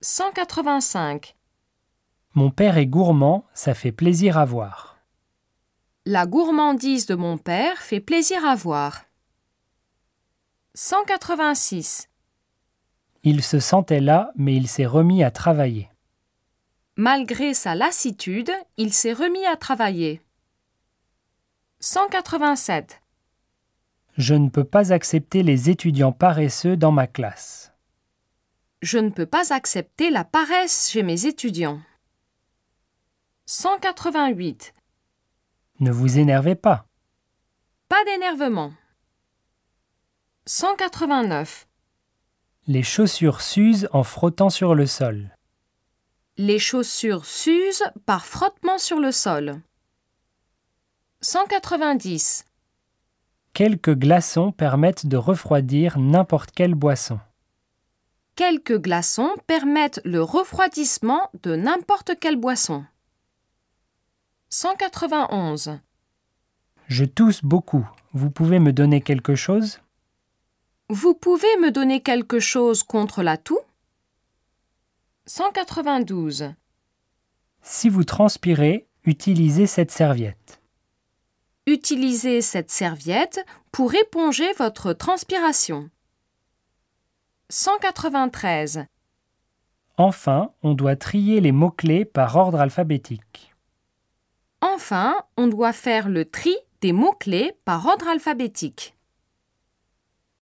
185. Mon père est gourmand, ça fait plaisir à voir. La gourmandise de mon père fait plaisir à voir. 186. Il se sentait là, mais il s'est remis à travailler. Malgré sa lassitude, il s'est remis à travailler. 187. Je ne peux pas accepter les étudiants paresseux dans ma classe. Je ne peux pas accepter la paresse chez mes étudiants. 188. Ne vous énervez pas. Pas d'énervement. 189. Les chaussures s'usent en frottant sur le sol. Les chaussures s'usent par frottement sur le sol. 190. Quelques glaçons permettent de refroidir n'importe quelle boisson. Quelques glaçons permettent le refroidissement de n'importe quelle boisson. 191. Je tousse beaucoup. Vous pouvez me donner quelque chose ? Vous pouvez me donner quelque chose contre la toux ? 192. Si vous transpirez, utilisez cette serviette. Utilisez cette serviette pour éponger votre transpiration. 193. Enfin, on doit trier les mots-clés par ordre alphabétique. Enfin, on doit faire le tri des mots-clés par ordre alphabétique.